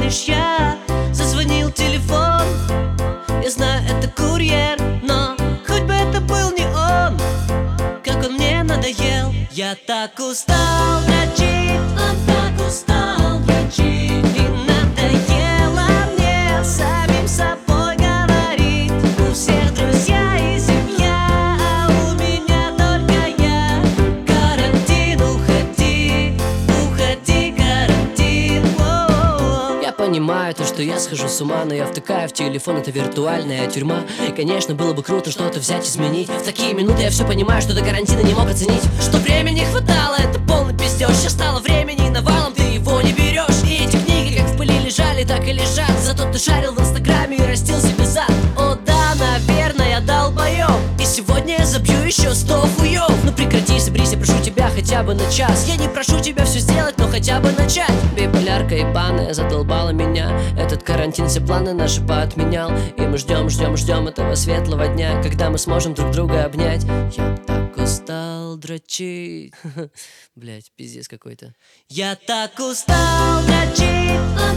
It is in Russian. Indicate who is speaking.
Speaker 1: помнишь, я зазвонил телефон. Я знаю, это курьер, но хоть бы это был не он. Как он мне надоел. Я так устал дрочить, он так устал дрочить. И надоело мне самим собой говорить. У всех друзья и семья, а у меня только я. Карантин, уходи, уходи, карантин. Воу-воу-воу.
Speaker 2: Я понимаю то, что я схожу с ума, но я втыкаю в телефон, это виртуальная тюрьма. И, конечно, было бы круто что-то взять, изменить. В такие минуты я все понимаю, что до карантина не мог оценить. Что времени хватало, это полный пиздеж. Сейчас стало времени навалом, ты его не берешь. И эти книги как в пыли лежали, так и лежат. Зато ты шарил в инстаграме и растил себе зад. О да, наверное, я долбоёб. И сегодня я забью еще 100 хуёв. Ну прекрати, соберись, я прошу тебя хотя бы на час. Я не прошу тебя все сделать, но хотя бы начать. Биполярка ебаная задолбала меня. Этот карантин все планы наши поотменял. И мы ждем этого светлого дня, когда мы сможем друг друга обнять. Я так устал дрочить. Блять, пиздец какой-то.
Speaker 1: Я так устал дрочить.